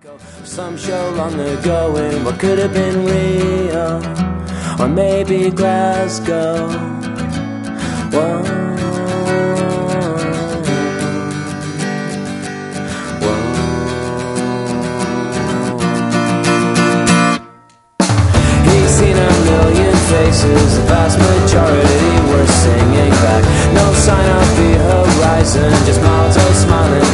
Some show long ago in what could have been Rio, or maybe Glasgow. Whoa, whoa. He's seen a million faces, the vast majority were singing back. No sign of the horizon, just mottos smiling